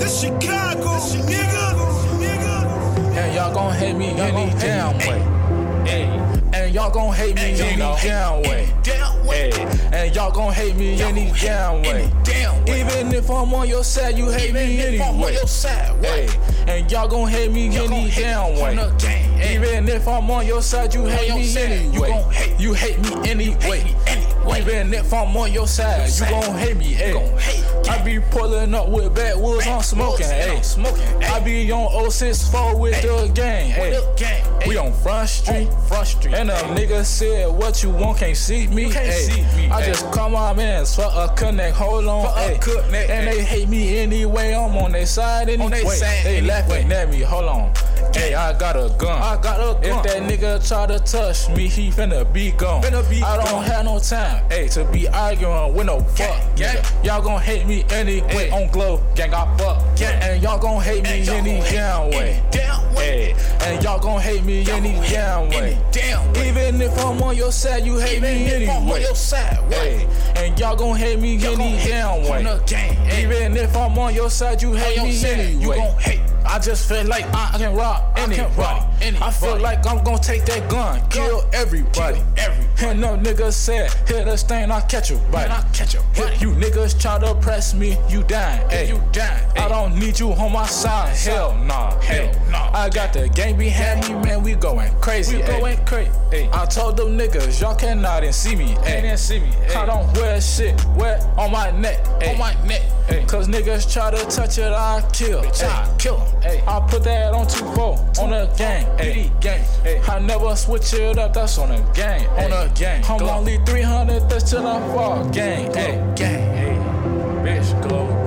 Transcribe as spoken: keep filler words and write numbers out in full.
That's Chicago, nigga. And y'all gon' hate me any damn way. And y'all gon' hate me any damn way. And y'all gon' hate me any damn way. Even if I'm on your side, you hate me anyway. And y'all gon' hate me any damn way. Even if I'm on your side, you hate me anyway. You hate me anyway. Even if I'm on your side, you gon' hate me. I be pulling up with backwoods, I'm smoking. I be on oh six four with the gang. We on Front Street. And a nigga said, what you want, can't see me. I just call my mans for a connect, hold on. And they hate me anyway, I'm on their side anyway. They laughing at me, hold on. Hey, I got a gun. I got a gun. If that nigga try to touch me, he finna be gone. Finna be I don't gone. have no time, hey, to be arguing with no fuck. Yeah. Y'all gon' hate me anyway. On Glow, gang, I fuck. Yeah. And y'all gon' hate me any damn way. Hey. And y'all gon' hate me any damn way. Even if I'm on your side, you hate me anyway. Hey. And y'all gon' hate me any damn way. Even if I'm on your side, you hate me anyway. I just feel like I can rob anybody. I feel like I'm gon' take that gun, kill everybody. And no niggas said, hit a stain, I'll catch you body. If you niggas try to press me, you dying. I don't need you on my side, hell nah. I got the gang behind me, man, we going crazy. I told them niggas, y'all cannot even see me. I don't wear shit wet on my neck. Cause niggas try to touch it, I kill. Kill them. I put that on two four on the gang. I never switch it up, that's on the gang. On the gang. I'm only three hundred, that's till I fall. Gang. Gang. Bitch, glow.